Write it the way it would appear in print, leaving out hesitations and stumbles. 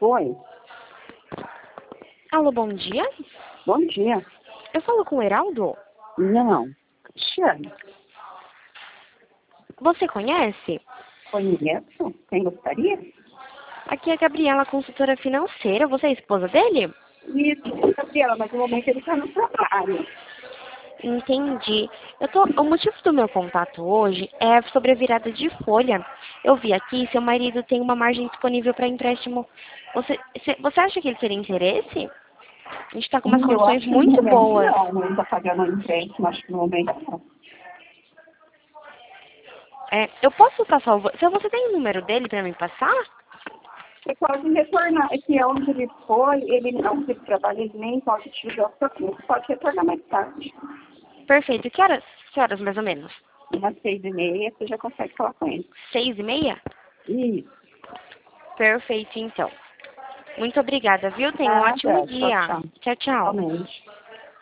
Oi, Alô, bom dia. bom dia. Eu falo com o Heraldo? Não, Cristiane, Você conhece? conheço? Quem gostaria? Aqui é a Gabriela, consultora financeira. Você é a esposa dele? Isso, Gabriela, mas no momento ele está no trabalho. Entendi. O motivo do meu contato hoje é sobre a virada de folha. Eu vi aqui, seu marido tem uma margem disponível para empréstimo. Você acha que ele teria interesse? A gente está com umas Eu condições acho que no muito momento boas. não, ele está pagando um empréstimo, acho que no momento não. Eu posso passar o... Se você tem o número dele para me passar? Você pode retornar, é que onde ele foi, ele não ele trabalha, ele nem pode te dar o seu tempo, pode retornar mais tarde. Perfeito. Que horas? Que horas, mais ou menos? Umas 6h30, você já consegue falar com ele. 6h30? Isso, Perfeito, então. Muito obrigada, viu? Tenha um nada, ótimo tchau, dia. tchau. Tchau, tchau. Realmente.